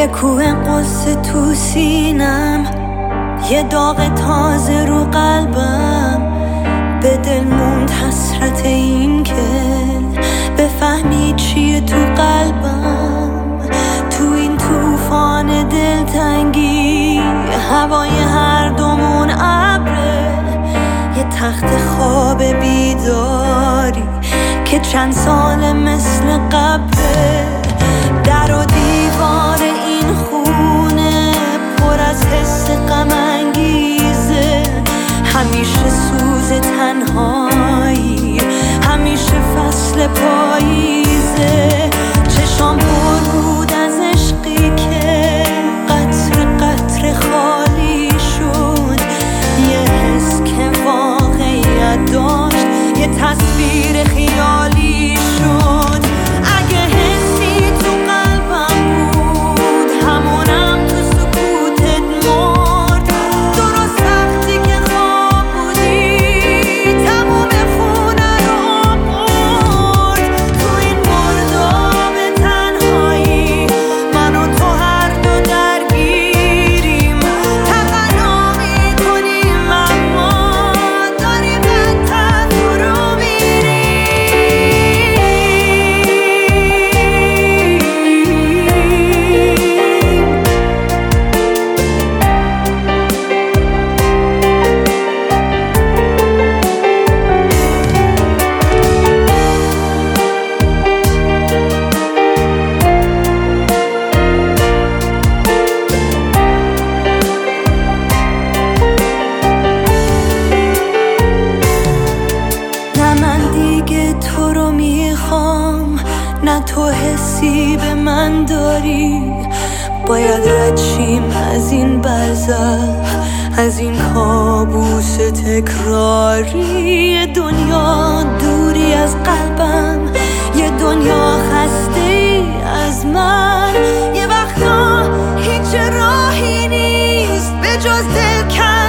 یه کوه قصه تو سینم، یه داغ تازه رو قلبم. به دل موند حسرت این که بفهمی چیه تو قلبم. تو این طوفان دلتنگی هوای هر دومون ابره، یه تخت خواب بیداری که چند سال مثل قبره. در و دیوار این خونه پر از حس غم انگیزه، همیشه سوز تنهایی، همیشه فصل پاییزه. چشام پر بود از عشقی که قطر قطر خالی شد، یه حس که واقعیت داشت، یه تصویر خیالی شد. اگه حسی تو قلبم بود همونم تو سکوتت مرد. درست وقتی که خواب بودی تموم خونه رو برد. تو این مرداب تنهایی من و تو هر دو درگیریم، تقلا میکنیم اما داریم بدتر فرو میریم. نه من دیگه تو رو میخوام، نه تو حسی به من داری. باید رد شیم از این برزخ، از این کابوس تکراری. یه دنیا دوری از قلبم، یه دنیا خسته ای از من. یه وقتا هیچ راهی نیست به جز دل